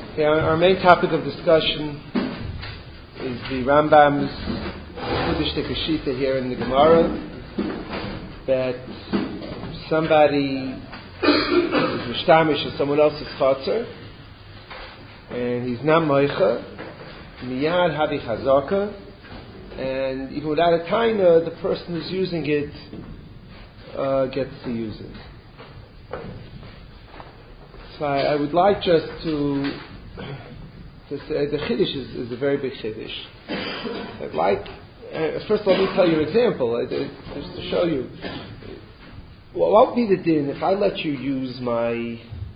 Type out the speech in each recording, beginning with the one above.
Okay, our main topic of discussion is the Rambam's Chiddush Tekashita here in the Gemara, that somebody is mishtamish of someone else's chatzar, and he's not moicha, miyad havi chazaka, and even without a taina, the person who's using it gets to use it. So I would like just to say the Chiddush is a very big Chiddush. I'd like, first let me tell you an example, just to show you. What would be the din if I let you use my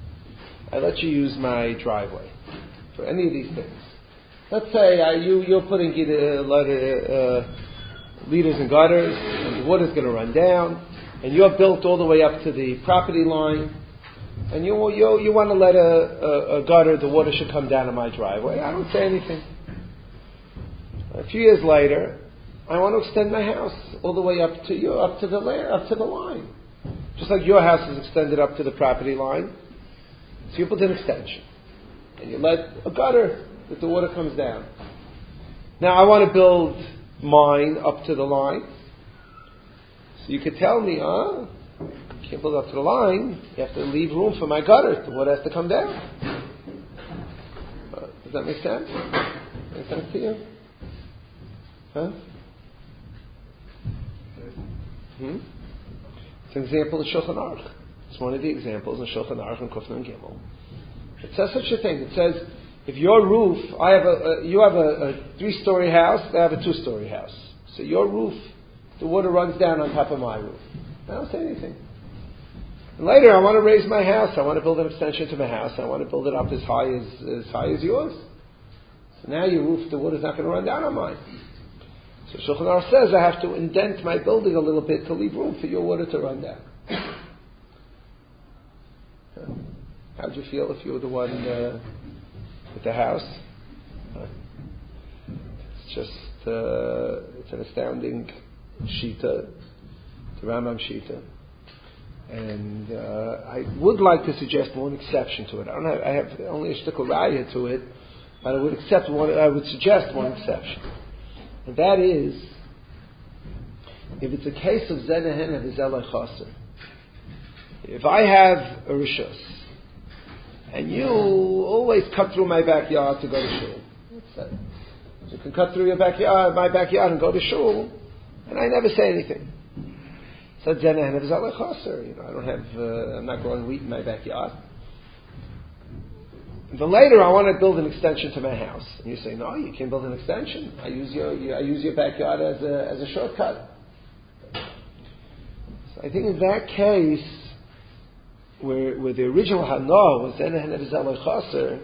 driveway for any of these things? Let's say you're putting a lot of leaders and gutters, and the water's going to run down, and you're built all the way up to the property line, and you want to let a gutter, the water should come down in my driveway. I don't say anything. A few years later, I want to extend my house all the way up to the line. Just like your house is extended up to the property line. So you put an extension. And you let a gutter that the water comes down. Now I want to build mine up to the line. So you could tell me, you can't build up to the line. You have to leave room for my gutter. The water has to come down. Does that make sense? Make sense to you? Huh? It's an example of Shulchan Aruch. It's one of the examples in Shulchan Aruch and Kufna and Gimel. It says such a thing. It says, if your roof, you have a 3-story house, I have a 2-story house. So your roof, the water runs down on top of my roof. I don't say anything. And later, I want to raise my house. I want to build an extension to my house. I want to build it up as high as yours. So now your roof, the water's not going to run down on mine. So Shulchan Aruch says I have to indent my building a little bit to leave room for your water to run down. How'd you feel if you were the one with the house? It's just it's an astounding shita, the Rambam shita, and I would like to suggest one exception to it. I have only a shtickle raya to it, but I would suggest one exception. And that is, if it's a case of Zenehen and Zelay Chaser. If I have a Rishus, and you always cut through my backyard to go to shul. You can cut through my backyard and go to shul, and I never say anything. So Zenehen and Zelay Chaser. I'm not growing wheat in my backyard. But later, I want to build an extension to my house, and you say, "No, you can't build an extension. I use your backyard as a shortcut." So I think in that case, where the original Hana was Zenehen and Zelay Chaser,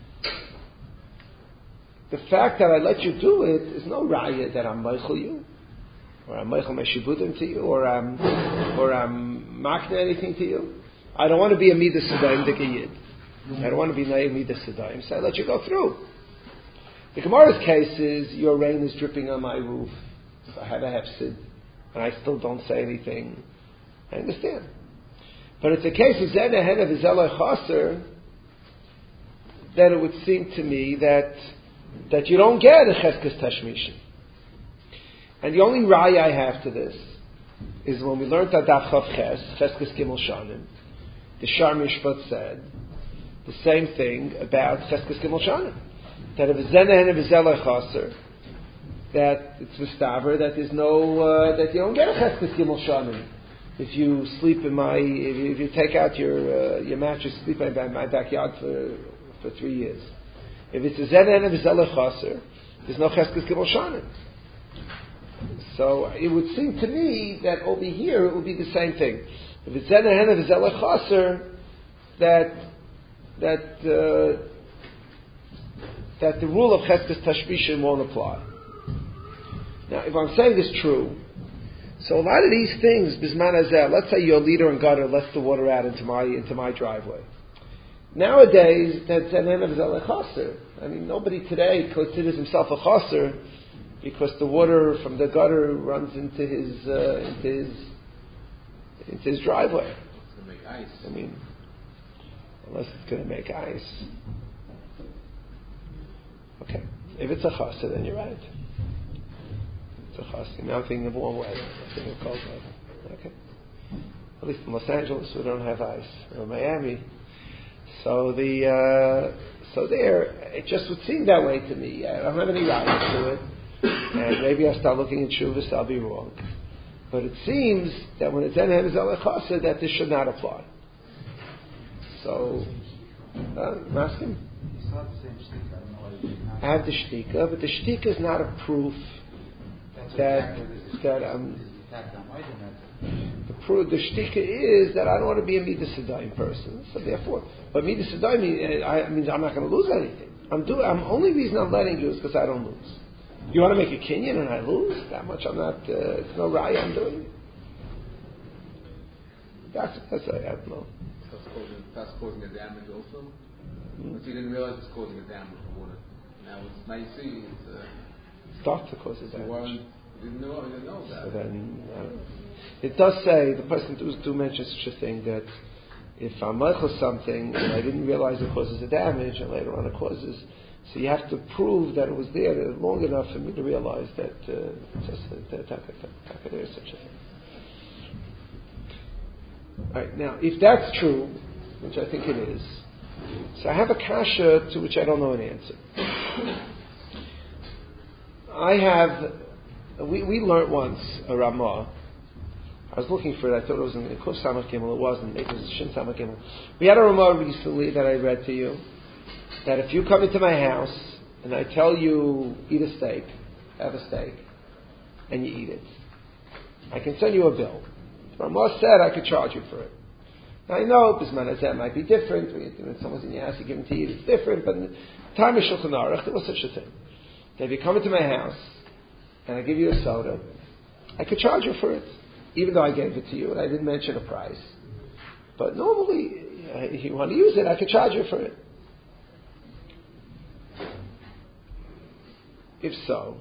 the fact that I let you do it is no raya that I'm meichel you, or I'm meichel my shibudim to you, or I'm makna anything to you. I don't want to be a midas sedayim dekayid. I don't want to be naive midas sedayim, so I let you go through. The Gemara's case is your rain is dripping on my roof. So I have a hefsid, and I still don't say anything. I understand. But it's a case of Zenehen of Zelay Chaser, that it would seem to me that you don't get a Cheskes Tashmishin. And the only raya I have to this is when we learned that Daf Chav Ches, Cheskes Gimel Shanim, the Shar Mishpat said the same thing about Cheskes Gimel Shanim. That if it's Zenehen of Zelay Chaser, that it's Vistaver, that there's no, that you don't get a Cheskes Gimel Shanim. If you sleep if you take out your mattress, sleep in my backyard for 3 years. If it's a Zenehen of Zelay Chaser, there's no Cheskes Gimel Shanim. So it would seem to me that over here it would be the same thing. If it's Zenehen of Zelay Chaser, that the rule of Cheskes Tashmishin won't apply. Now, if I'm saying this true, so a lot of these things, Bisman Hazel, let's say your leader and gutter lets the water out into my driveway. Nowadays, that's Zenehen of Zelay Chaser. I mean, nobody today considers himself a chaser because the water from the gutter runs into his driveway. It's going to make ice. I mean, unless it's going to make ice. Okay. If it's a chassid, then you're right. It's a chassid. Now I'm thinking of warm weather. I'm thinking of cold weather. Okay. At least in Los Angeles, we don't have ice. Or Miami. So there, it just would seem that way to me. I don't have any rights to it. And maybe I start looking at Shuvas, I'll be wrong. But it seems that when it's Enhem Zalechasa, that this should not apply. So, I'm asking. I have the shtika, but the shtika is not a proof that the shtika is that I don't want to be a Midas Sedayim person. So therefore, but Midas Sedayim means I'm not going to lose anything. Only reason I'm letting you is because I don't lose. You want to make a kinyan and I lose? That much I'm not, it's no raya I'm doing. That's I don't know. That's causing a damage also? But you didn't realize it's causing a damage for water. Now you see it's... Start to cause a damage. You didn't know that. So then, it does say, the person do mention such a thing, that if I'm meichel something and I didn't realize it causes a damage and later on it causes... So you have to prove that it was there long enough for me to realize that there is such a thing. Alright, now, if that's true, which I think it is, so I have a kasha to which I don't know an answer. We learned once a Ramah. I was looking for it, I thought it was in Kuf Samach Gimel, it wasn't, maybe it was Shin Samach Gimel. We had a Ramah recently that I read to you, that if you come into my house and I tell you eat a steak, have a steak, and you eat it, I can send you a bill. Ramah said I could charge you for it. Now I know Bisman Hazeh might be different. When someone's in your house, you give them to eat, it's different. But in the time of Shulchan Aruch, there was such a thing. That if you come into my house and I give you a soda, I could charge you for it, even though I gave it to you and I didn't mention a price. But normally, if you want to use it, I could charge you for it. If so,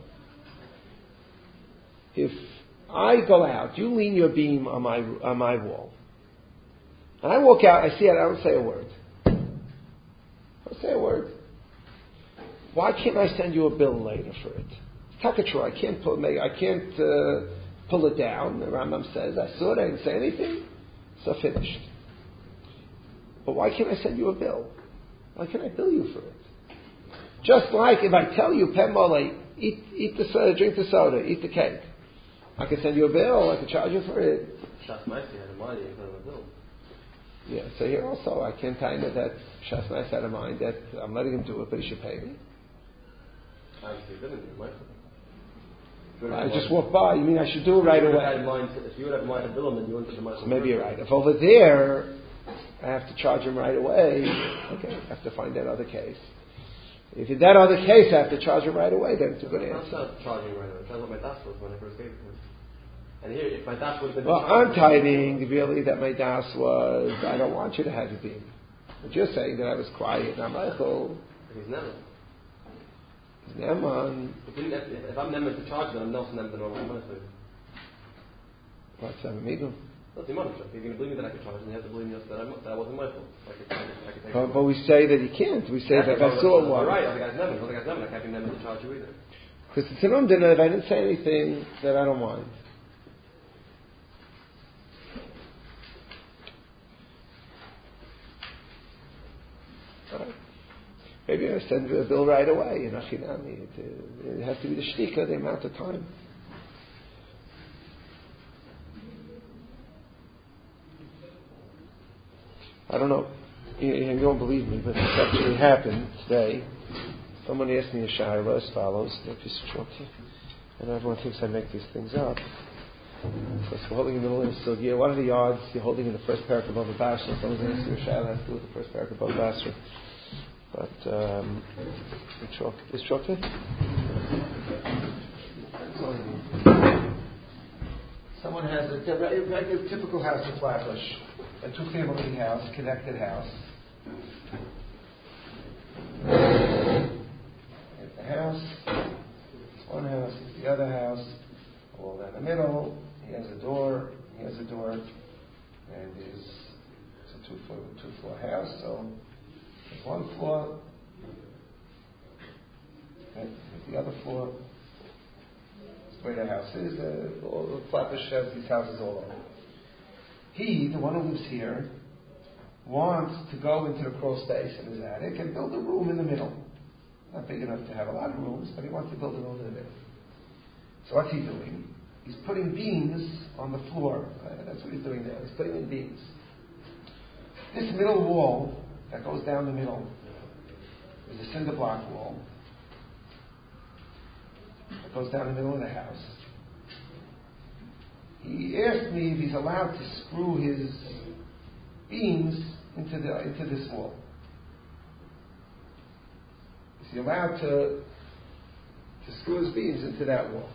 if I go out, you lean your beam on my wall, and I walk out, I see it, I don't say a word. I don't say a word. Why can't I send you a bill later for it? Takachur, I can't pull it down. The Rambam says, I saw it, I didn't say anything, so finished. But why can't I send you a bill? Why can't I bill you for it? Just like if I tell you, Pemole, eat the soda, drink the soda, eat the cake. I can send you a bill, I can charge you for it. Shas Ma'aseh had in mind a bill. Yeah, so here also, I can't tell you that Shas Ma'aseh had in mind that I'm letting him do it, but he should pay me. Obviously, he didn't do it. I just walk by, you mean I should do it right away? If you would have in mind a bill, then you wouldn't have in mind. So maybe you're right. If over there, I have to charge him right away, okay, I have to find that other case. If in that other case I have to charge him right away, then it's a good answer. I'm not charging right away. That's what my das was when I first gave it to him. And here, if my das would have been... Well, I'm tiding really that my das was, I don't want you to have your beam. But you're saying that I was quiet and I'm Michael. He's never. He's Neman. If I'm never to charge them, I'm not never the normal money for you. What's that, amigo? That's the money. If you're going to believe me that I could charge, then you have to believe me that wasn't my fault. But we say that you can't. We say that if I saw one. Right, other guys never. Other guys never. I can't be never to charge you either. Because it's an umdina, if I didn't say anything, that I don't mind. Right. Maybe I send a bill right away. It has to be the shtika, the amount of time. I don't know. You don't believe me, but this actually happened today. Someone asked me a shayla as follows, and everyone thinks I make these things up. Because we're holding in the middle of the sugya. One of the yards you're holding in the first paragraph above the basra. Someone's asking you a shayla has to do with the first paragraph above the basra. But is chocolate? Someone has a regular, typical house in Flatbush, a two-family house, connected house. It's the house, it's one house, it's the other house, all down the middle. He has a door, and it's a two-floor house, so there's one floor, the other floor. That's the way the house is. All the Flatbush has these houses all over. He, the one who lives here, wants to go into the crawl space in his attic and build a room in the middle. Not big enough to have a lot of rooms, but he wants to build a room in the middle. So what's he doing? He's putting beams on the floor. That's what he's doing there. He's putting in beams. This middle wall that goes down the middle is a cinder block wall that goes down the middle of the house. He asked me if he's allowed to screw his beams into this wall. Is he allowed to screw his beams into that wall?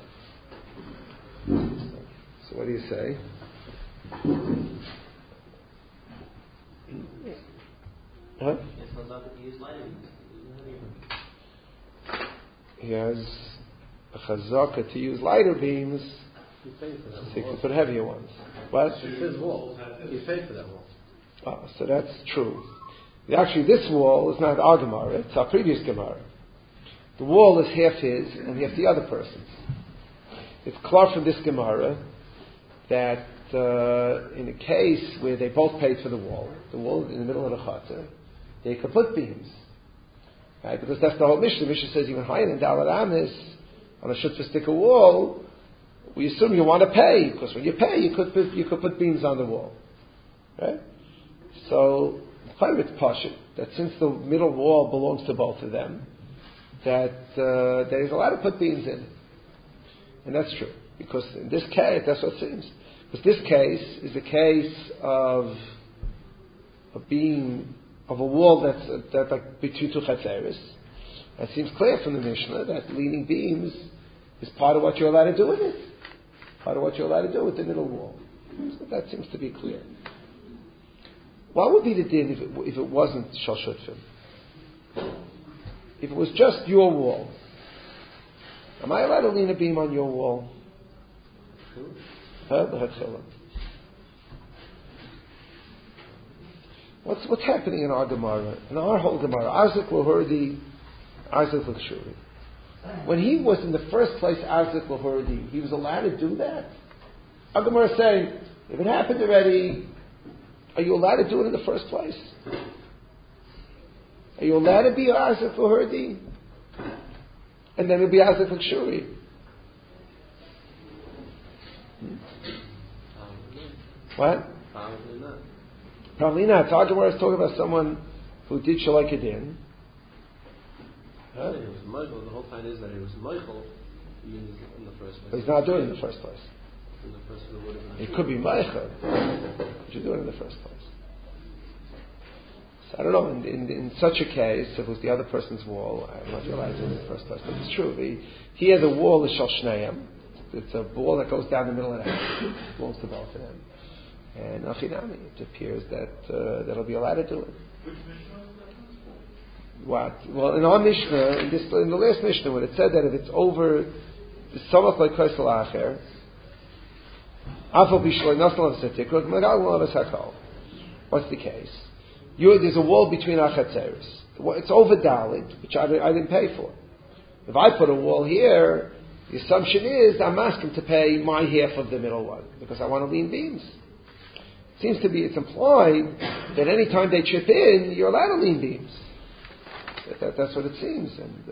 So what do you say? Huh? He has a chazaka to use lighter beams. So he can put heavier ones. What? It's his wall. He paid for that wall. Oh, so that's true. Actually, this wall is not our Gemara, it's our previous Gemara. The wall is half his and half the other person's. It's clear from this Gemara that in a case where they both paid for the wall in the middle of the chutzner, they could put beams. Right? Because that's the whole Mishnah. The Mishnah says even higher than Dalar Amis, on a shutfa sticker wall, we assume you want to pay, because when you pay, you could put beams on the wall. Right? So, it's pashut, that since the middle wall belongs to both of them, that there's allowed to put beams in. And that's true. Because in this case, that's what it seems. Because this case is a case of a beam, of a wall that's like between two chatzeres. It seems clear from the Mishnah that leaning beams is part of what you're allowed to do with it. Part of what you're allowed to do with the middle wall. So that seems to be clear. What would be the din if it wasn't shal shutfim? If it was just your wall, am I allowed to lean a beam on your wall? What's happening in our Gemara? In our whole Gemara, Arzik Lahurdi, Arzik L'Kshuri. When he was in the first place Arzik Lahurdi, he was allowed to do that? Our Gemara is saying, if it happened already, are you allowed to do it in the first place? Are you allowed to be Arzik Lahurdi? And then it'll be Arzik L'Kshuri. What? Probably not. Probably not. Our Gemara is talking about someone who did Shalai Kedin. Huh? It was Michael. The whole point is that it was Michael in the first place. But he's not doing it in the first place. In the first place, it would have been. It could be Michael. But you're doing it in the first place. So I don't know. In such a case, if it was the other person's wall, I'm not realizing it in the first place. But it's true. Here the wall is Shal Shneim. It's a wall that goes down the middle of the house. It belongs to both of them. And Achinami, it appears that'll be allowed to do it. Which Mishnah? What? Well, in our Mishnah, in the last Mishnah, when it said that if it's over the Samach like Kaisel Acher, Afal Bishloi Nasal Setikot, Magal Lamas Hakal. What's the case? There's a wall between Achatzeres. It's over Dalit, which I didn't pay for. If I put a wall here, the assumption is I'm asking to pay my half of the middle one because I want to lean beams. Seems to be, it's implied that any time they chip in, you're allowed to lean beams. That's what it seems. And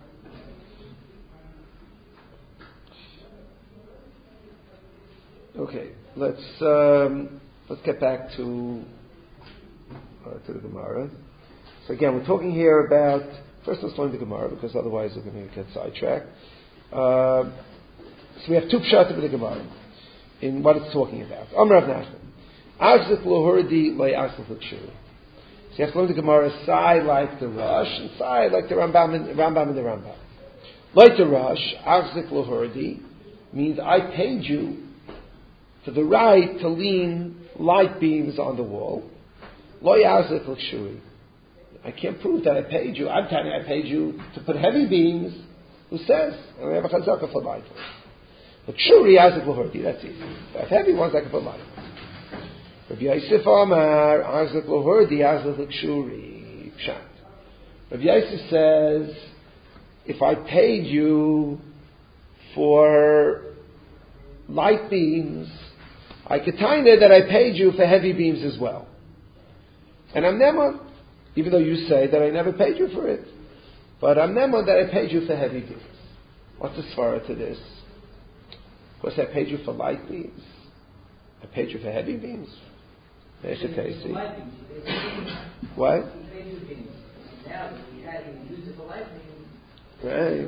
okay, let's get back to the Gemara. So again, we're talking here about, first let's learn the Gemara because otherwise we're going to get sidetracked. So we have two pshat of the Gemara in what it's talking about. Amar Rav Nachman. Arzik Lahurdi Loi Arzik L'Kshuri. So you have to learn the Gemara side like the Rosh and side like the Rambam and the Rambam. Like the Rosh, Arzik Lahurdi means I paid you for the right to lean light beams on the wall. Loi Arzik L'Kshuri. I can't prove that I paid you. I'm telling you I paid you to put heavy beams. Who says? And we have a chazaka for light ones. But Kshuri Arzik Lahurdi, that's easy. If I have heavy ones, I can put light ones. Rabbi Yosef Amar, Arzik Lahurdi, Arzik L'Kshuri. Pshat. Rabbi Yosef says, if I paid you for light beams, I could time it that I paid you for heavy beams as well. And I'm nemon, even though you say that I never paid you for it. But I'm nemon that I paid you for heavy beams. What's the svara to this? Of course, I paid you for light beams. I paid you for heavy beams. What? Right.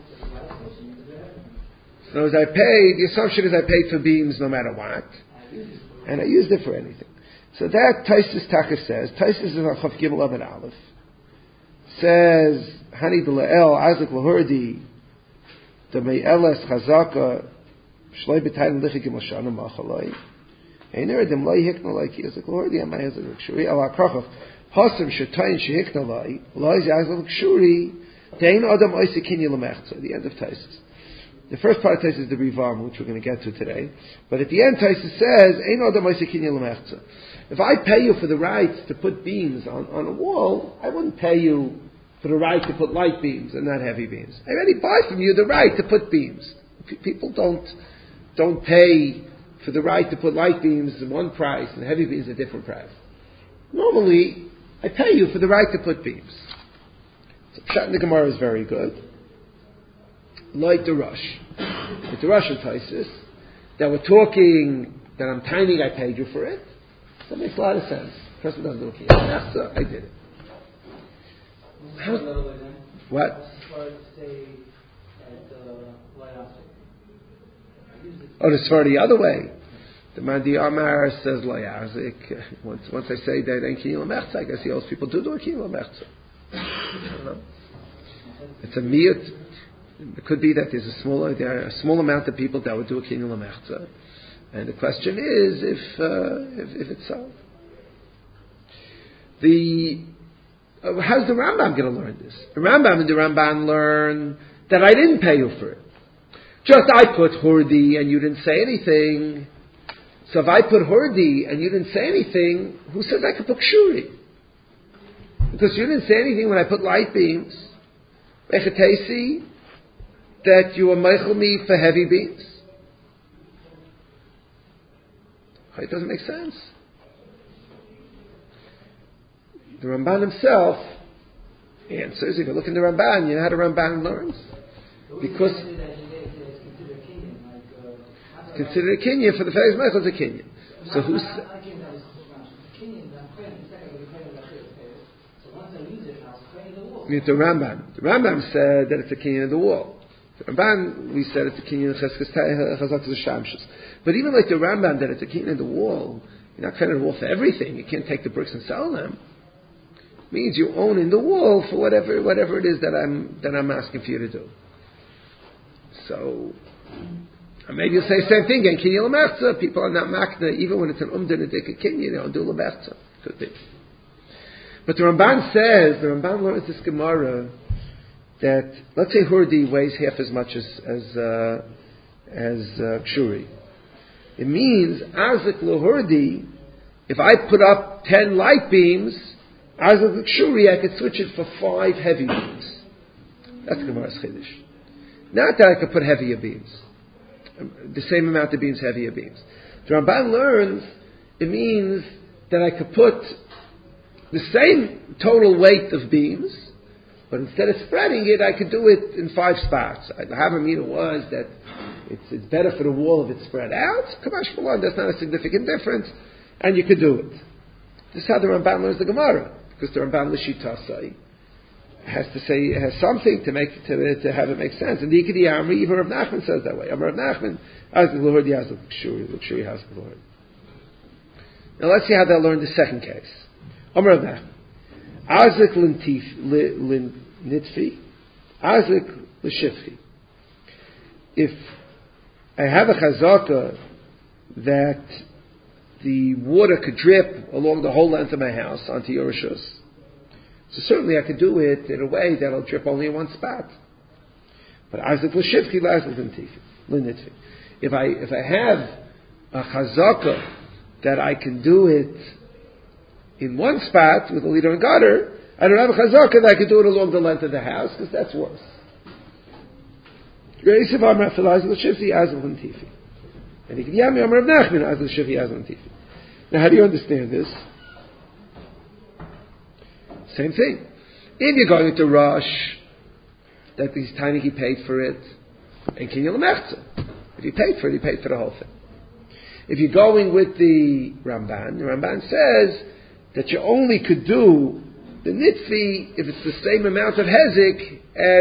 So as I paid, the assumption is I paid for beams no matter what. And I used it for anything. So that Taisus Taka says, Taisus is on Chav Gimel Amud Aleph, says, Hani D'La'el, Azik L'Hurdi, D'Mei Chazaka, Shloi B'Tayin Lichi Gimel Shana Machaloi, Einer Dem Loi Hikna Loi Ki Azik L'Hurdi, Amai Azik L'Kshuri, Ala Krachov, Pasam Shetayin Shehikna Loi, Loi Azik L'Kshuri, Dein Adam Oisi Kinyi L'Mechza, the end of Taisus. The first part of Taisus is the Rivam, which we're going to get to today. But at the end, Taisus says, Ein Adam Oisi Kinyi L'Mechza. If I pay you for the right to put beams on a wall, I wouldn't pay you for the right to put light beams and not heavy beams. I already buy from you the right to put beams. People don't pay for the right to put light beams at one price and heavy beams at a different price. Normally, I pay you for the right to put beams. So Pshat in the Gemara is very good. Like the Rush. It's the Rush of Taisus that we're talking that I'm timing I paid you for it. That makes a lot of sense. The person doesn't do it. Yes, sir, I did it. What? Oh, the Svar the other way. The Mandi Amar says Layazik. Once I say that ain't Kinyi L'Mechza, I guess the old people do a Kinyi L'Mechza. It's a miyut. It could be that there are a small amount of people that would do a Kinyi L'Mechza. And the question is if it's so. How's the Rambam going to learn this? The Rambam and the Ramban learn that I didn't pay you for it. Just I put Hurdi and you didn't say anything. So if I put Hurdi and you didn't say anything, who says I could put Kshuri? Because you didn't say anything when I put light beams. Echetesi, that you were meichel me for heavy beams. It doesn't make sense. The Ramban himself answers, if you look in the Ramban, you know how the Ramban learns? Because it's considered a kinyan for the Feres Meichel is a kinyan. So who's... The Rambam. The Rambam said that it's a kinyan of the wall. The Ramban, we said it's a kinyan of Chazak Shamshus. But even like the Rambam, that it's a kinyan of the wall, you're not cutting the wall for everything. You can't take the bricks and sell them. It means you own in the wall for whatever it is that I'm asking for you to do. So, maybe you'll say the same thing. And kinyan l'mechza, people are not makna, even when it's an umdanadik kinyan, they don't do l'mechza. Could be. But the Ramban learns this Gemara that, let's say Hurdi weighs half as much as Kshuri. It means, Azik L'Hurdi, if I put up 10 light beams, Azik L'Kshuri, I could switch it for 5 heavy beams. That's Gemara's Chiddush. Not that I could put heavier beams. The same amount of beams, heavier beams. The Ramban learns, it means that I could put the same total weight of beams, but instead of spreading it, I could do it in 5 spots. The Havamina was that it's better for the wall if it's spread out. Kamash Malon, that's not a significant difference, and you could do it. This is how the Ramban learns the Gemara, because the Ramban L'Shitasai has something to have it make sense. And the Ikedi Amri, even Rav Nachman says that way. Rav Nachman, Azik L'Hurdi, Azik L'Kshuri, Azik L'Hurdi. Now let's see how they'll learn the second case. Amar Rav Nachman, Azik L'Nitfi, Azik L'Shifchi. If I have a chazaka that the water could drip along the whole length of my house onto your rishus, so certainly I could do it in a way that'll drip only in one spot. But Azik L'Shifchi, Azik L'Nitfi. If I have a chazaka that I can do it in one spot with a liter and gutter, I don't have a chazaka that I could do it along the length of the house, because that's worse. Yosef Amar Afil Azal Shifti Azal Tifi. And he could Yami Amar Rav Nachman Azal Shifti Azal Tifi. Now, how do you understand this? Same thing. If you're going to Rosh, that he's tiny, he paid for it, and Kinyan Lemechza. If he paid for it, he paid for the whole thing. If you're going with the Ramban says that you only could do the nitfi if it's the same amount of hezek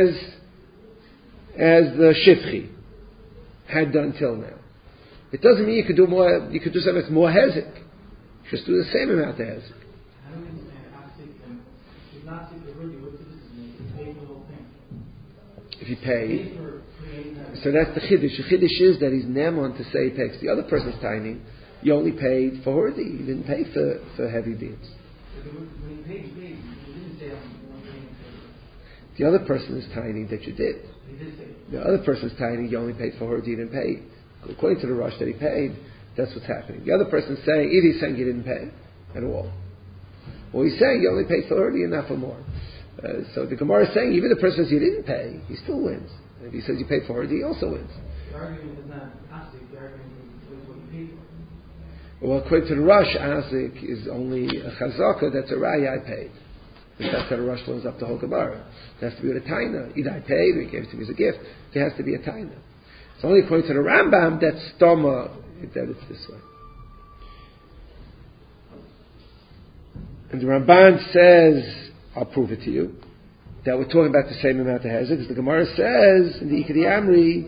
as the shifchi had done till now. It doesn't mean you could do more. You could do something that's more hezek. Just do the same amount of hezek. If you pay, so that's the chiddush. The chiddush is that he's nemon to say he takes. The other person's tiny. You only paid for hordi. You didn't pay for heavy deals. The other person is tiny that you did. The other person is tiny. You only paid for hordi. You didn't pay. According to the rush that he paid, that's what's happening. The other person is saying either he's saying you didn't pay at all, or he's saying you only paid for hordi and not for more. So the Gemara is saying even the person says you didn't pay, he still wins. If he says you paid for it, he also wins. The argument is not Asik, the argument is what you paid for. Well, according to the Rush, Asik is only a Chazaka, that's a Raya I paid. Because that's how the Rush learns up the whole Gemara. It has to be with a Taina. Either I paid or he gave it to me as a gift. There has to be a Taina. It's only according to the Rambam that Stoma, that it's this way. And the Ramban says, I'll prove it to you, that we're talking about the same amount of hezek, because the Gemara says in the Ikari Amri,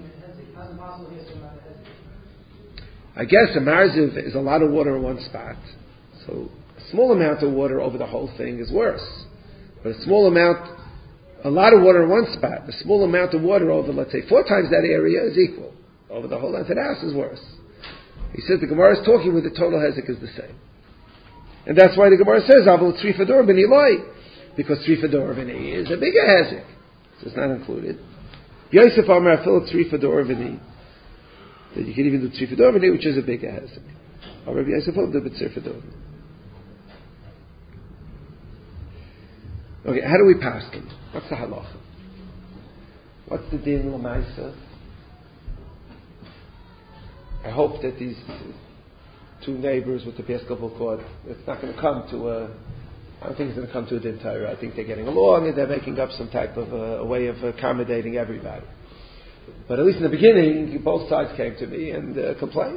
I guess a marziv is a lot of water in one spot, so a small amount of water over the whole thing is worse. But a lot of water in one spot, a small amount of water over, let's say, 4 times that area is equal. Over the whole entire house is worse. He says the Gemara is talking with the total hezek is the same. And that's why the Gemara says, Avol Tzri Fador Ben Eloi, because Tzri Fador Ben is a bigger hezek. So it's not included. Yosef Amar Afil Tzri Fador Ben, that you can even do Tzri Fador Ben, which is a bigger hezek. Or Rabbi Yosef will do Tzri Fador. Okay, how do we pass them? What's the halacha? What's the din l'maisa? I hope that these 2 neighbors with the basketball court, it's not going to come to I don't think it's going to come to a din Torah. I think they're getting along and they're making up some type of a way of accommodating everybody. But at least in the beginning, both sides came to me and complained.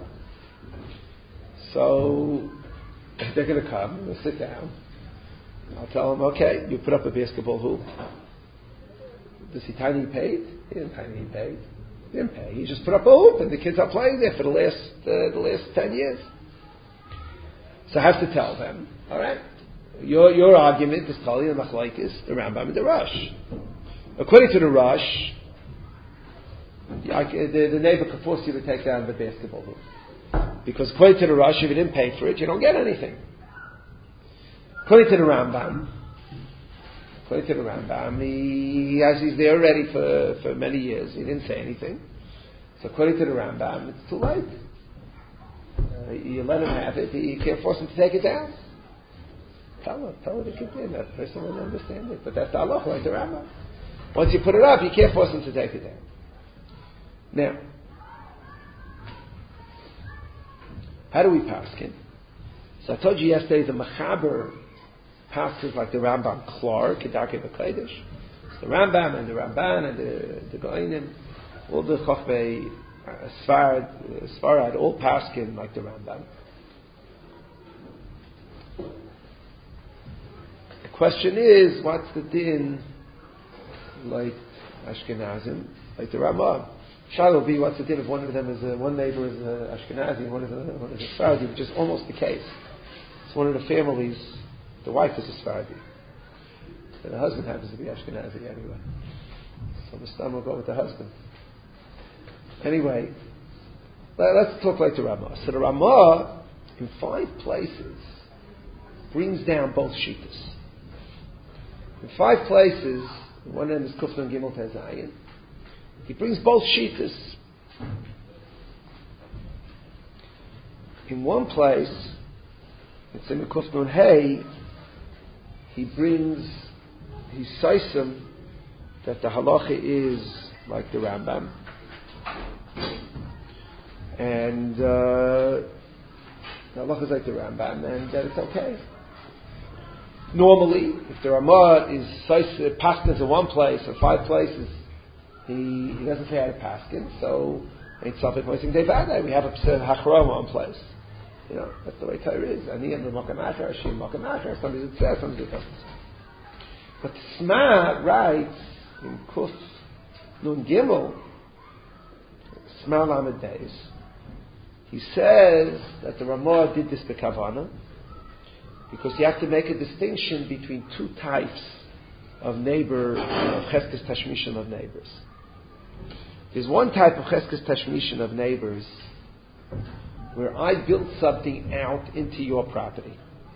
So they're going to come, we'll sit down. I'll tell them, okay, you put up a basketball hoop. Does he tiny paid? He didn't tiny paid. He didn't pay. He just put up a hoop and the kids are playing there for the last 10 years. So I have to tell them, all right, your argument is totally the machlokes, the Rambam and the Rush. According to the Rush, the neighbor could force you to take down the basketball hoop. Because according to the Rush, if you didn't pay for it, you don't get anything. According to the Rambam, he's there already for many years. He didn't say anything. So according to the Rambam, it's too late. You let him have it. You can't force him to take it down. Tell her to continue. That person will understand it. But that's the halacha, like the Rambam. Once you put it up, you can't force him to take it down. Now, how do we paskin? So I told you yesterday the Machaber passes like the Rambam Klar, Kedake B'Kodesh. It's the Rambam and the Ramban and the Goinim, all the Chochmei Sfarad, all paskin like the Rambam. The question is, what's the din like Ashkenazim, like the Ramah? Shal will be what's the din if one of them is one neighbor is Ashkenazi and one is a Sephardi, which is almost the case. It's one of the families. The wife is a Sephardi, and the husband happens to be Ashkenazi anyway. So the stam will go with the husband. Anyway, let's talk like the Ramah. So the Ramah, in 5 places, brings down both shittas. In 5 places, one end is Kufnan Gimel Tezayin. He brings both shittas. In one place, it's in the Kufnan Hay, he says him that the halacha is like the Rambam, and the halacha is like the Rambam, and that it's okay. Normally, if the Ramah is paskins in one place or 5 places, he doesn't say how to paskin, so ain't something missing devada. We have a hachra in one place. That's the way Torah is. Ani and Makam Achar, Shim Makam Achar. Somebody that says, somebody that doesn't say. But Sma writes in Kuf Nun Gimel, Sma Lamed Beis. He says that the Ramah did this bekavana because you have to make a distinction between 2 types of neighbor, of cheskes tashmishin of neighbors. There's one type of cheskes tashmishin of neighbors where I build something out into your property.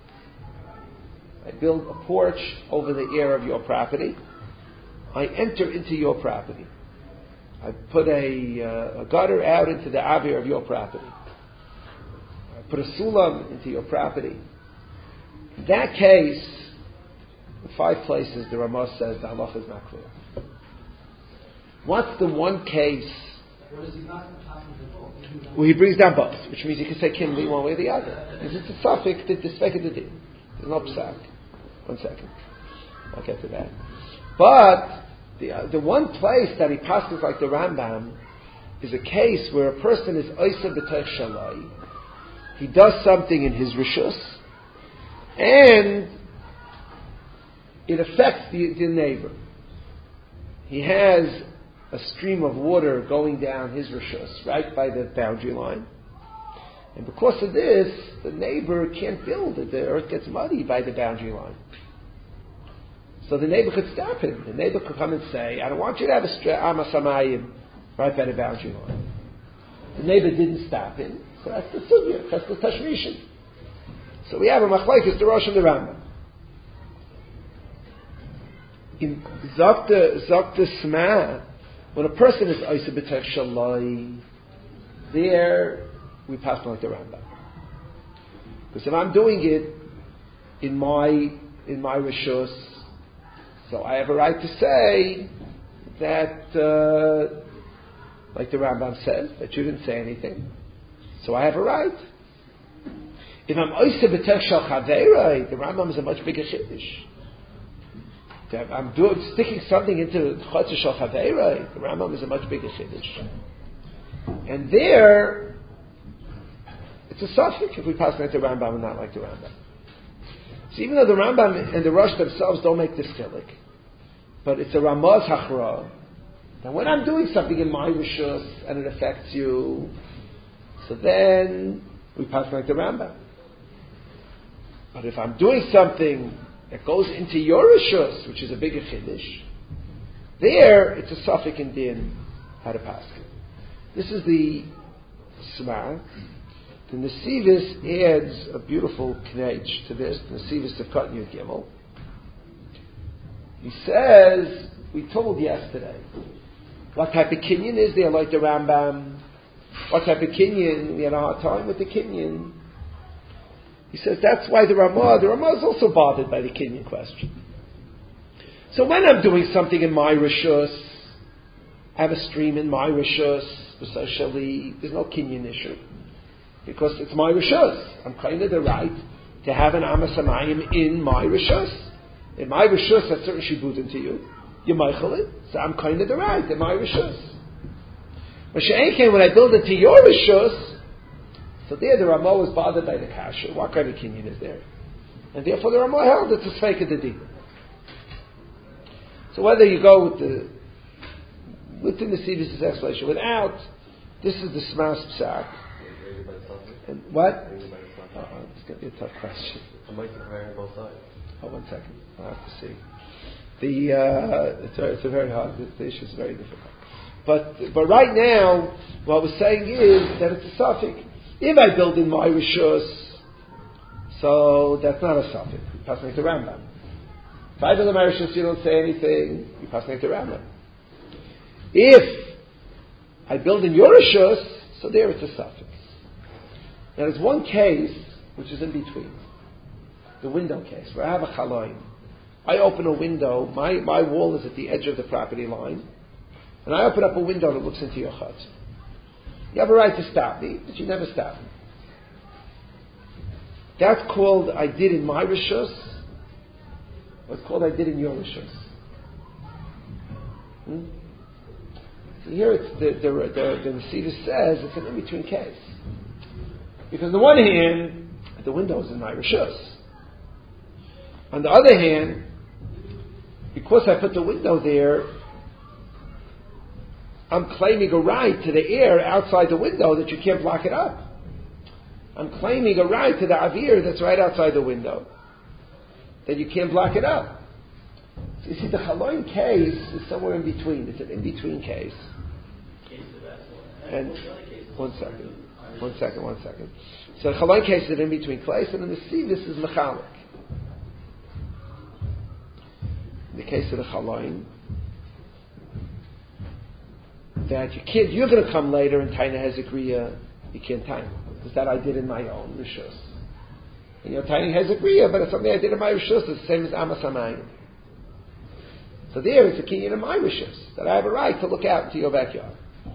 I build a porch over the air of your property. I enter into your property. I put a gutter out into the avir of your property. I put a sulam into your property. In that case, in 5 places the Ramah says the halacha is not clear. What's the one case? Well, he brings down both, which means you can say kinli one way or the other. Because it's a suffix, the spek of the din. There's no psak. 1 second. I'll get to that. But the one place that he passes like the Rambam is a case where a person is oisa b'toich shalai. He does something in his rishus, and it affects the neighbor. He has a stream of water going down his rishus, right by the boundary line. And because of this, the neighbor can't build it. The earth gets muddy by the boundary line. So the neighbor could stop him. The neighbor could come and say, I don't want you to have a amas hamayim right by the boundary line. The neighbor didn't stop him. So that's the sugya. That's the tashmishin. So we have a machlekes, the Rosh and the Rambam. In Zakta Sma, when a person is oisa b'toich shalai, there we pass on like the Rambam. Because if I'm doing it in my rishus, so I have a right to say that, like the Rambam says, that you didn't say anything. So I have a right. If I'm oisa b'toich shal chaverai, the Rambam is a much bigger chiddush. I'm sticking something into the chotzer shal chaverai, the Rambam is a much bigger chiddush. And there, it's a suffix if we pass like the Rambam and not like the Rambam. So even though the Rambam and the Rosh themselves don't make this chilik, but it's a Ramah's hachra, that when I'm doing something in my rishus and it affects you, so then we pass like the Rambam. But if I'm doing something that goes into your rishus, which is a bigger chiddush, there it's a suffix in din how to pass it. This is the Sma. The Nesivis adds a beautiful knech to this. The Nesivis of Katan Yud Gimel. He says, we told yesterday, what type of kinyan is there like the Rambam? What type of kinyan? We had a hard time with the kinyan. He says that's why the Ramah is also bothered by the kinyan question. So when I'm doing something in my rishus, I have a stream in my rishus, socially, there's no kinyan issue. Because it's my rishus. I'm kind of the right to have an amas hamayim in my rishus. In my rishus, that's certain shibudim to you. You meichel it, so I'm kind of the right in my rishus. But she'enken, when I build it to your rishus, so there the Ramah was bothered by the kasha. What kind of kinyan is there? And therefore the Ramah held it's a sveik of the din. So whether you go with the Nesivis' explanation, without, this is the Smas Psak. And what? It's going to be a tough question. I might compare both sides. Oh, 1 second. I'll have to see. It's a very hard. The issue is very difficult. But right now, what we're saying is that it's a suffix. If I build in my rishus, so that's not a suffix. You pass like the Rambam. If I build in my rishus, you don't say anything. You pass like the Rambam. If I build in your rishus, so there it's a suffix. Now there's one case which is in between. The window case, where I have a chaloim. I open a window, my wall is at the edge of the property line, and I open up a window that looks into your chutz. You have a right to stop me, but you never stop me. That's called I did in my rishus. What's called I did in your rishus. So here it's the Nesiva says it's an in-between case. Because on the one hand, the window is in my rishus. On the other hand, because I put the window there, I'm claiming a right to the air outside the window that you can't block it up. I'm claiming a right to the avir that's right outside the window that you can't block it up. So you see, the chaloin case is somewhere in between. It's an in-between case. And one second. So the chaloin case is an in-between case, and in the Sivis is mechalik. In the case of the chaloin, that you can't, you're going to come later and Taina Hezekriya, you can't time. Because that I did in my own Rishus. And you're Taina Hezekriya, but it's something I did in my Rishus, it's the same as Amas Hamayim. So there it's a kinyan in my Rishus, that I have a right to look out into your backyard.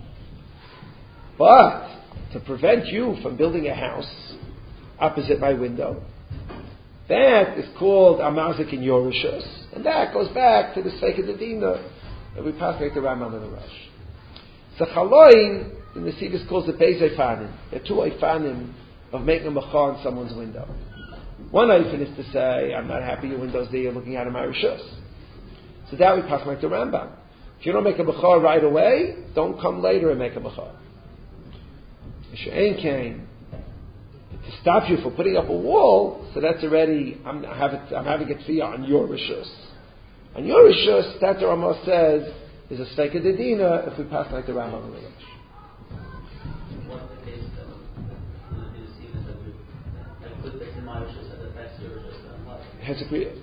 But, to prevent you from building a house opposite my window, that is called Amazik in your Rishus. And that goes back to the Sefer Dedina that we pass like the Rambam and the Rosh. So chaloin, in the Sivis calls it Beis Eifanim. There are two Eifanim of making a machar on someone's window. One Eifan is to say, I'm not happy your window's there, you're looking out of my Rishus. So that we pass like the Rambam. If you don't make a machar right away, don't come later and make a machar. Misha'en came to stop you from putting up a wall, so that's already, I'm having a tfiyah on your Rishus. On your Rishus, that the Ramah says, is a Sveika Dedina if we pass like the Rambam and the Rosh. What's the case though? Do you see that I put this in my Rishus at the best your Rishus and what? Hezekriya.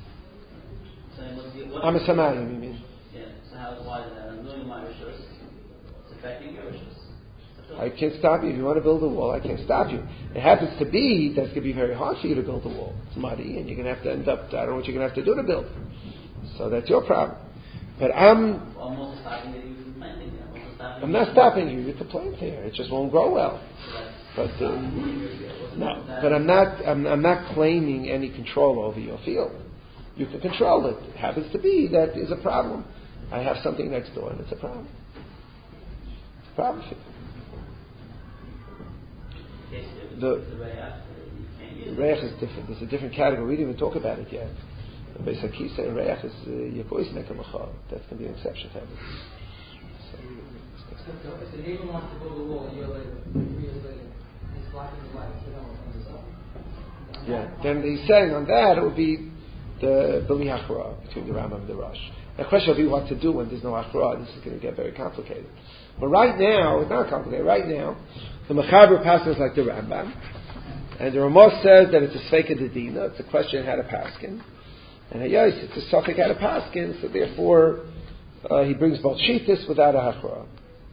So I'm a Samayim, you mean? Yeah, so why is that? I'm doing my Rishus, it's affecting your Rishus. I can't stop you. If you want to build a wall, I can't stop you. It happens to be that it's going to be very hard for you to build a wall. It's muddy, and you're going to have to end up, I don't know what you're going to have to do to build. So that's your problem. But I'm almost stopping you from planting. I'm not stopping you. You can plant there. It just won't grow well. But no. But I'm not claiming any control over your field. You can control it. It happens to be that is a problem. I have something next door, and it's a problem. It's a problem for you. The reach is different. There's a different category. We didn't even talk about it yet. The Beis Hakisa and Reach is Yakois make a machar. That's going to be an exception to it. So if the neighbor wants to build a wall a year later, 3 years later, he's blocking the light, yeah, then he's saying on that it would be the Bili Hachra between the Rambam and the Rosh. The question will be what to do when there's no Hachra. This is going to get very complicated. But right now, it's not complicated. Right now, the Mechaber passes like the Rambam, and the Ramah says that it's a Sveika Dedina. It's a question how to paskin. And yes, it's a suffix out of paskin, so therefore he brings both shittas without a hachra.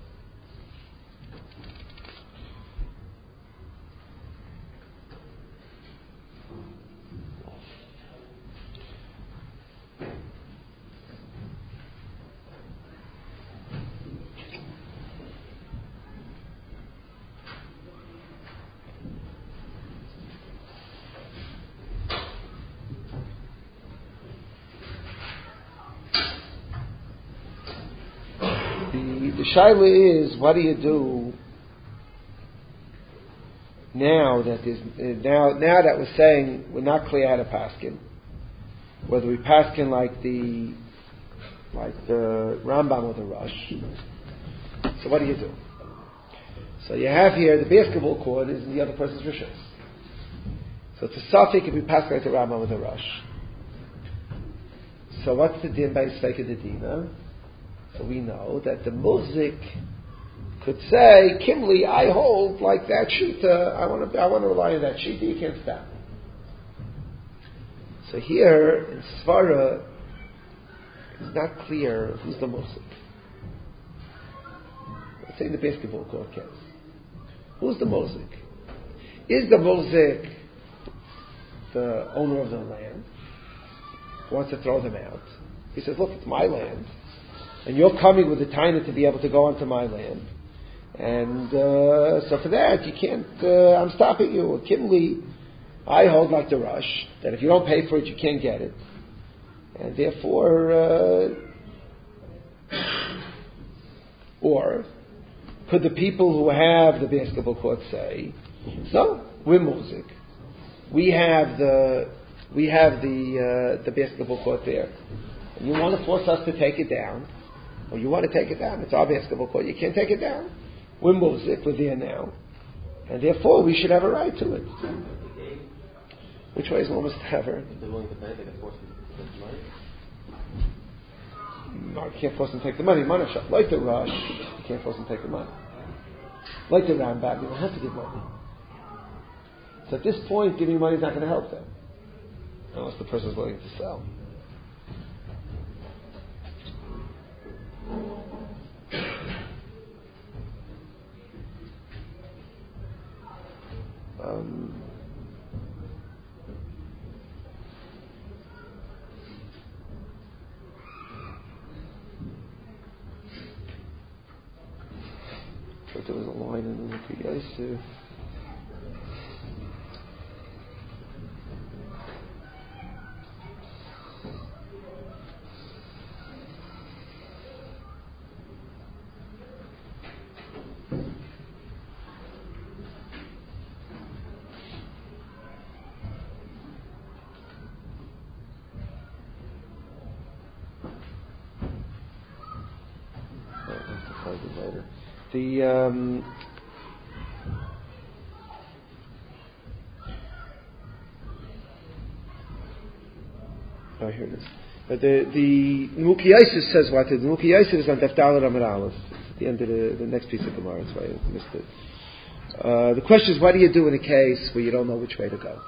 The shaila is, what do you do now that we're saying we're not clear how to paskin, whether we paskin like the Rambam or the Rosh. So what do you do? So you have here the basketball court is in the other person's rishus. So it's a suffix if we paskin like the Rambam or the Rosh. So what's the din by Sveika Dedina? So we know that the muzik could say, Kimli, I hold like that shita. I want to rely on that shita. You can't stop. So here in Svara, it's not clear who's the muzik. Let's say in the basketball court case, who's the muzik? Is the muzik the owner of the land who wants to throw them out? He says, "Look, it's my land. And you're coming with the taina to be able to go onto my land. And so for that, you can't, I'm stopping you. Kimli, I hold like the Rush, that if you don't pay for it, you can't get it. And therefore, or could the people who have the basketball court say, no, we're Muzik. We have the basketball court there. And you want to force us to take it down, or you want to take it down, it's our basketball court, you can't take it down. We're Muzik, we're there now. And therefore, we should have a right to it. Which way is almost ever? If they're willing to pay, they can force them to take the money. No, you can't force them to take the money. Like the Rush, you can't force them to take the money. Like the Rambam, you don't have to give money. So at this point, giving money is not going to help them. Unless the person is willing to sell. But there was a line in the Mukhi Yosef. Here it is. The Mukhi Yosef says what? The Mukhi Yosef is on Daftar Amar Aleph. At the end of the next piece of Gemara. That's why I missed it. The question is, what do you do in a case where you don't know which way to go?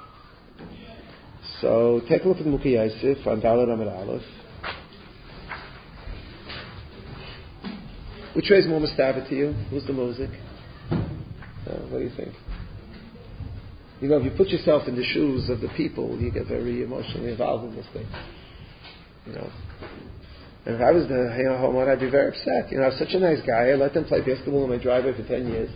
So take a look at the Mukhi Yosef on Daftar Amar Aleph. Which way is more mustafa to you? Who's the Muzik? What do you think? You know, if you put yourself in the shoes of the people, you get very emotionally involved in this thing. You know. And if I was the homeowner, I'd be very upset. You know, I was such a nice guy. I let them play basketball in my driveway for 10 years.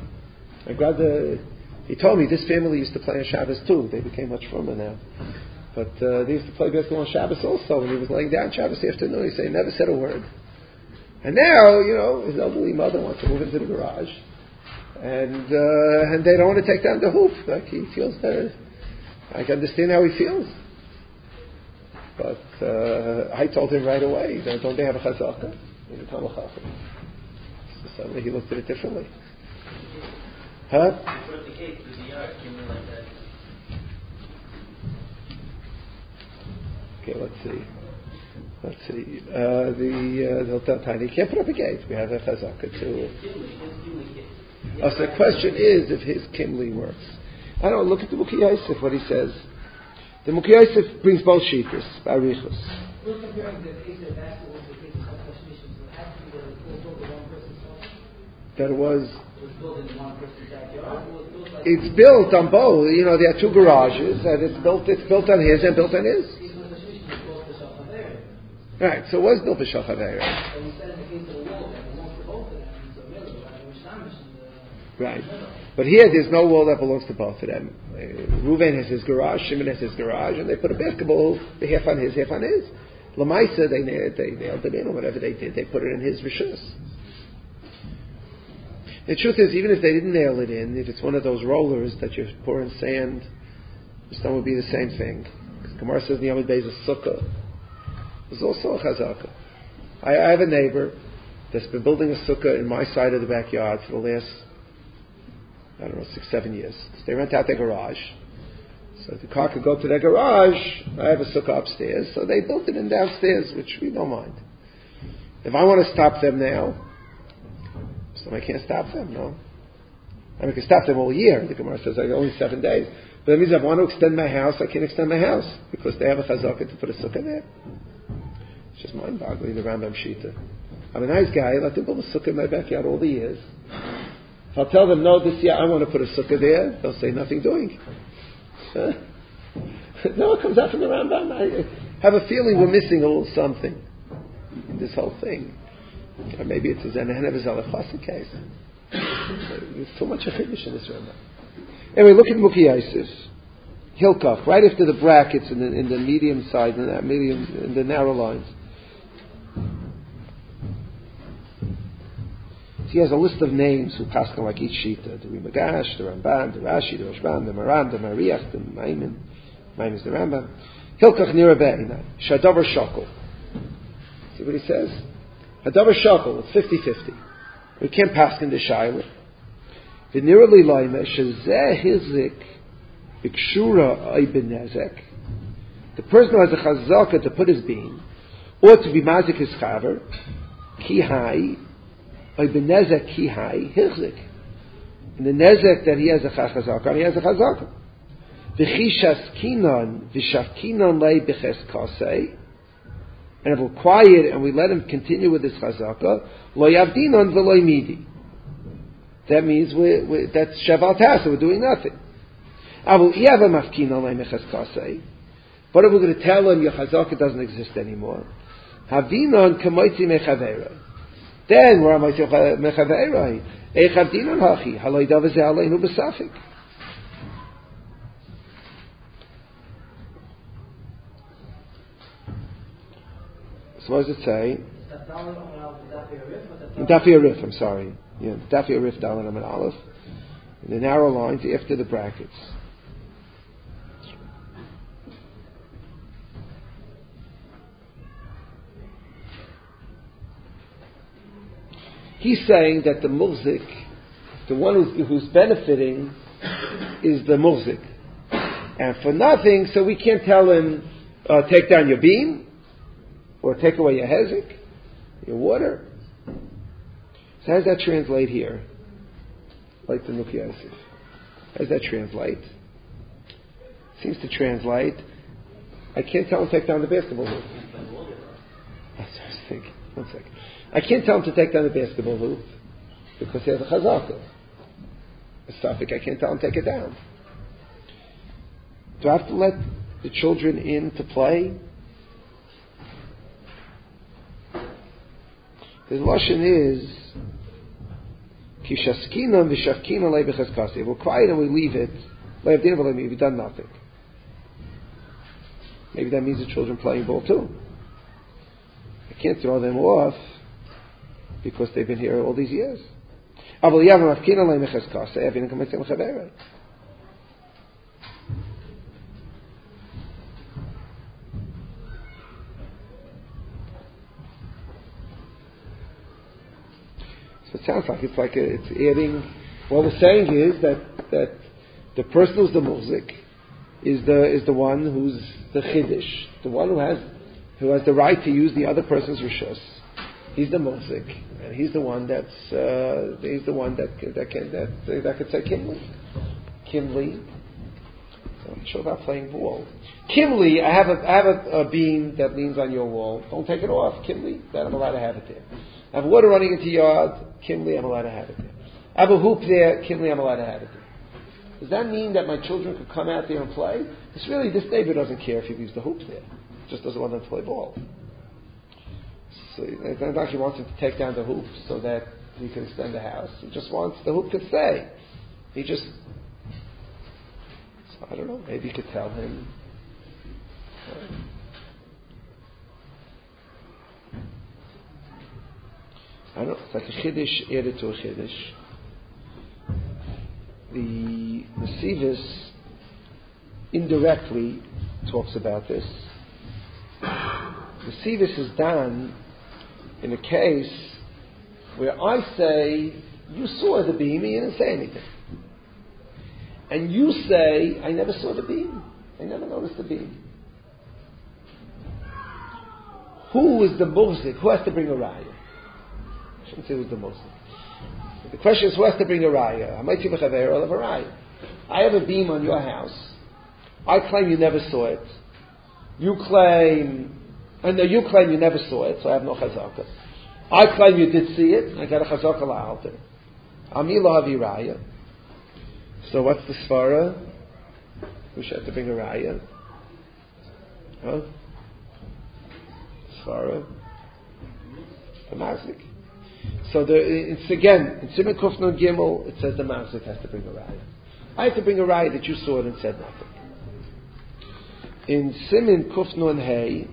He told me this family used to play on Shabbos too. They became much firmer now. But they used to play basketball on Shabbos also. When he was laying down Shabbos afternoon, he never said a word. And now, you know, his elderly mother wants to move into the garage. And they don't want to take down the hoop. Like he feels better. I can understand how he feels. But I told him right away, don't they have a chazaka? So suddenly he looked at it differently. Huh? Okay, let's see. They'll tell Tiny, you can't put up a gate. We have a chazaka too. So the question is if his kimli works. I don't know, look at the Mukhi Yosef, what he says. The Mukhi Yosef brings both shittas, barichus. We're comparing the Acer basketball to the case of definitions. So it has to be that it was built in one person's house. That it was built in one person's backyard. It's built on both. You know, there are two garages, and it's built on his and built on his. Right, so it was built for Shachaveira. Right. But here there's no wall that belongs to both of them. Reuven has his garage, Shimon has his garage, and they put a basketball, half on his, half on his. Lamaisa, they nailed it in, or whatever they did, they put it in his rishus. The truth is, even if they didn't nail it in, if it's one of those rollers that you pour in sand, the stone would be the same thing. Because Gemara says in the Yom Beis a sukkah. There's also a chazaka. I have a neighbor that's been building a sukkah in my side of the backyard for the last, 6-7 years. So they rent out their garage. So the car could go to their garage. I have a sukkah upstairs. So they built it in downstairs, which we don't mind. If I want to stop them now, so I can't stop them, no? I can stop them all year. The Gemara says only 7 days. But that means if I want to extend my house, I can't extend my house because they have a chazaka to put a sukkah there. It's just mind-boggling, the Rambam Shita. I'm a nice guy. I let them build a sukkah in my backyard all the years. If I'll tell them, no, this year I want to put a sukkah there, they'll say, nothing doing. Huh? No, it comes out from the Rambam. I have a feeling we're missing a little something in this whole thing. Or maybe it's a Zenehene V'Zalachasa case. There's too much of Chiddush in this Rambam. Anyway, look at Muki Yosef. Hilkach, right after the brackets in the medium side, in the narrow lines. He has a list of names who pass like each shita: the Rimagash, the Ramban, the Rashi, the Rashban, the Maran, the Mariach, the Maimon. Maimon is the Rambam. Hilkach nira be'ina shadavar shakol. See what he says? Hadavar shakol. It's 50-50. We can't pass in the shayla. The nira lilayme shezeh hizik b'kshura oibenezek. The person who has a chazaka to put his beam, or to be mazik his chaver, ki hai. In the nezek that he has a chazaka, he has a chazaka. V'chishas kinon v'shafkinon lei b'ches kasei. And if we're quiet and we let him continue with his chazaka, lo yavdinon v'lo midi. That means that's shaval tasa. We're doing nothing. Avu iyava mafkinon lei b'ches kasei. But if we're going to tell him your chazaka doesn't exist anymore, havinon kamoitzi mechavera. Then where am I saying mechaverai? Eichav dinon hachi haloi davazeh aleinu b'safik. So what does it say? Dafi Arif, I'm sorry. Yeah, Dafi Arif Dalan Amid Aleph. In the narrow lines after the brackets. He's saying that the muzik, the one who's benefiting, is the muzik. And for nothing, so we can't tell him, take down your beam, or take away your hezek, your water. So how does that translate here? Like the Nuki Yosef. How does that translate? Seems to translate, I can't tell him to take down the basketball hoop. I was thinking, one second. I can't tell him to take down the basketball hoop because he has a chazaka. A suffix, I can't tell him to take it down. Do I have to let the children in to play? The lashon is kishaskina v'shafkina leibecheskasi. If we're quiet and we leave it, we've done nothing. Maybe that means the children playing ball too. I can't throw them off because they've been here all these years. So it sounds like it's adding. What we're saying is that the person who's the muzik is the one who's the chiddush, the one who has the right to use the other person's rishus. He's the muzik, and he's the one that could say kimli. So I'm sure about playing ball. Kimli, I have a beam that leans on your wall. Don't take it off. Kimli, that I'm allowed to have it there. I have water running into your yard. Kimli, I'm allowed to have it there. I have a hoop there. Kimli, I'm allowed to have it there. Does that mean that my children could come out there and play? It's really, this neighbor doesn't care if he leaves the hoops there. He just doesn't want them to play ball. So it's not like he wants him to take down the hoop so that he can extend the house. He just wants the hoop to stay. So I don't know, maybe you could tell him. I don't know, it's like a chiddush added to a chiddush. The Nesivis indirectly talks about this. Nesivis is done in a case where I say, you saw the beam and you didn't say anything. And you say, I never saw the beam. I never noticed the beam. Who is the muzik? Who has to bring a raya? I shouldn't say who's the muzik. The question is, who has to bring a raya? I have a beam on your house. I claim you never saw it. You claim you never saw it, so I have no chazaka. I claim you did see it, I got a chazaka la'alter. Ami lo havi raya. So what's the svara? Who should have to bring a raya? Huh? Svara? The mazik. So it's again, in Siman Kuf Nun Gimel, it says the Machzik has to bring a raya. I have to bring a raya that you saw it and said nothing. In Siman Kuf Nun Hey,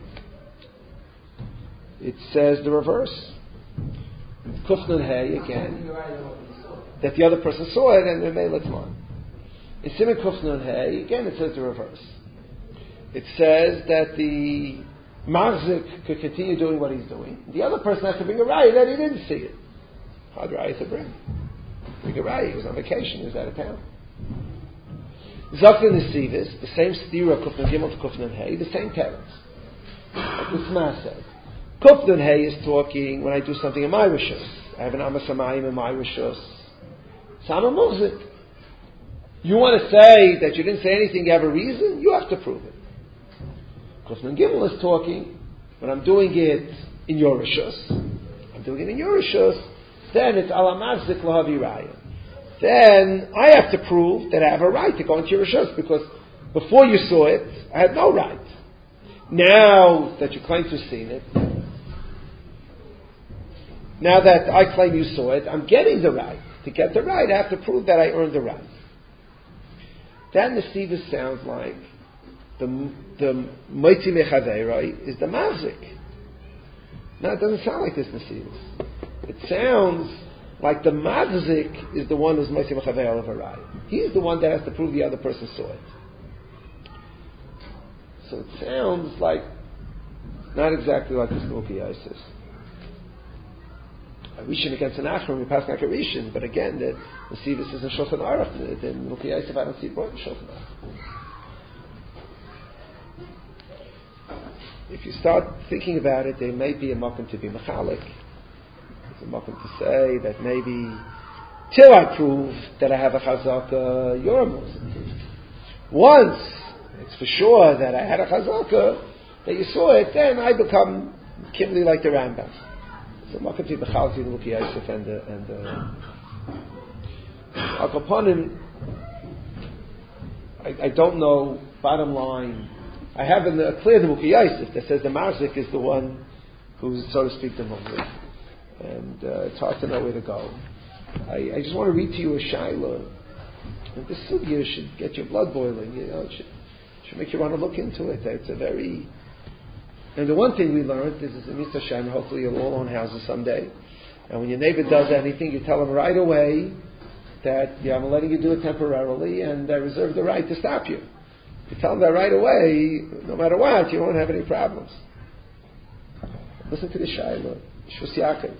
it says the reverse. Kuf Nun Hey again, that the other person saw it and Memela it's mine. In Siman Kuf Nun Hey, again it says the reverse. It says that the Machzik could continue doing what he's doing. The other person has to bring a raya that he didn't see it. Hard raya to bring. Bring a raya. He was on vacation. He was out of town. Zakhin Nesivis, the same stira Kufnan Gimel to Kufnan Hey, the same parents. Like the Sma said. Kufnan Hey is talking when I do something in my rishus. I have an Amasamayim in my rishus. So I'm a Muzik. You want to say that you didn't say anything, you have a reason? You have to prove it. Kufnan Gimel is talking when I'm doing it in your rishus. I'm doing it in your rishus. Then it's ala mavzik lahavi raya. Then I have to prove that I have a right to go into your rishus because before you saw it, I had no right. Now that you claim to have seen it, now that I claim you saw it, I'm getting the right. To get the right, I have to prove that I earned the right. That Nesivus sounds like the Moitzi Mechaverai is the Mavzik. No, it doesn't sound like this Nesivus. It sounds like the Mavzik is the one who's Moitzi Mechaverai of Harai. He's the one that has to prove the other person saw it. So it sounds like not exactly like this Nuki Isis. Rishon against an Achron, we pass like a Rishon, but again, the Nesivus is a Shulchan Aruch. The Nuki Isis, I don't see it brought in Shulchan Aruch. If you start thinking about it, there may be a makom to be mechalik. There's a makom to say that maybe till I prove that I have a chazaka, you're a Muslim. Once it's for sure that I had a chazaka, that you saw it, then I become kimli like the Rambam. So makom to be mechalik to the Luki Yosef and Akaponim. I don't know. Bottom line. I have a clear Nebuchadnezzar Yosef that says the Marzik is the one who's, so to speak, the Mumlik. And it's hard to know where to go. I just want to read to you a Shaila. And this sugya should get your blood boiling. You know, it should make you want to look into it. It's a very... And the one thing we learned is in Mitzvah Shem, hopefully you'll all own houses someday. And when your neighbor does anything, you tell him right away that, yeah, I'm letting you do it temporarily and I reserve the right to stop you. You tell them that right away, no matter what, you won't have any problems. Listen to the Shaila, Shus Yaakov.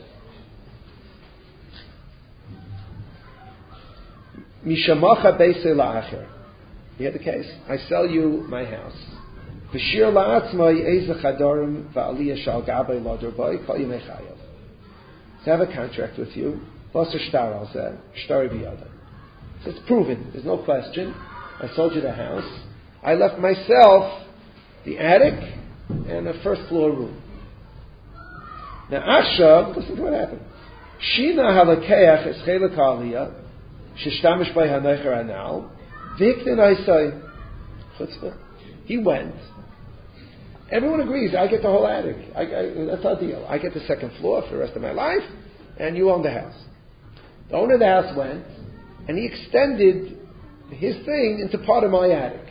Mishamacha Beisei La'acher. You hear the case? I sell you my house. V'shir la'atzmai eze chadorim va'aliyah shal gabay l'odor b'ay kol yimei chayav. So I have a contract with you. V'asar shtar al zeh, shtari b'yada. So it's proven. There's no question. I sold you the house. I left myself the attic and a first floor room. Now, Achshav, listen to what happened. Shina halakeach es chelak aliyah sheshtamish by hanoicher anal v'hiknin aisai chutzpah. He went. Everyone agrees. I get the whole attic. That's our deal. I get the second floor for the rest of my life, and you own the house. The owner of the house went, and he extended his thing into part of my attic.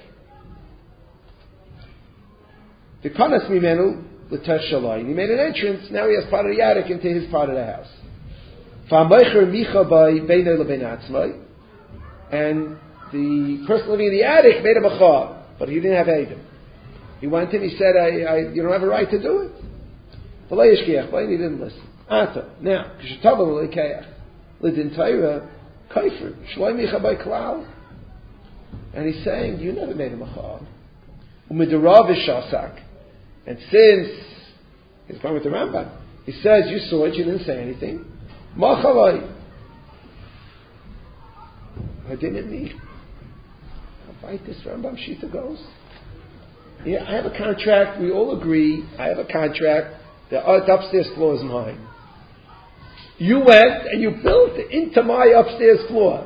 The kanas mimenu l'tesh shalai. He made an entrance. Now he has part of the attic into his part of the house. V'amaycher micha by beinei lebein atzmai. And the person living in the attic made a machar, but he didn't have Eidim. He went in. He said, "You don't have a right to do it." But he didn't listen. Ata now k'shetavel leikeach l'din Torah kaifer shloi micha by klal. And he's saying, "You never made a machar." Umidarav shasak. And since he's going with the Rambam, he says, you saw it, you didn't say anything. Machalai. I didn't need. How bite this Rambam Shita goes? Yeah, I have a contract, we all agree, I have a contract, the upstairs floor is mine. You went and you built into my upstairs floor.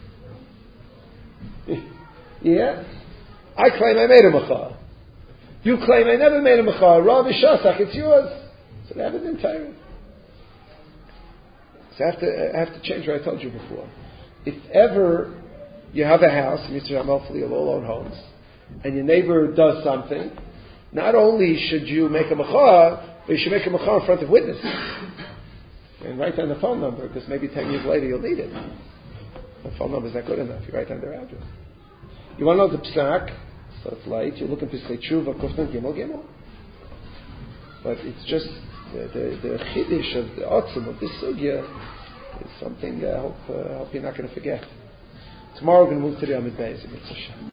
Yeah? I claim I made a machar. You claim I never made a machar. Rav Shasak, it's yours. So they have it in Torah. So I have to change what I told you before. If ever you have a house, and hopefully you all own homes, and your neighbor does something, not only should you make a machar, but you should make a machar in front of witnesses. And write down the phone number, because maybe 10 years later you'll need it. The phone number is not good enough. You write down their address. You want to know the psak? So it's late. You look in Piskei Tshuva, Kufnan Gimel Gimel. But it's just the chiddush of the otzim of this sugya is something I hope you're not going to forget. Tomorrow we're going to move to the Amid Beis.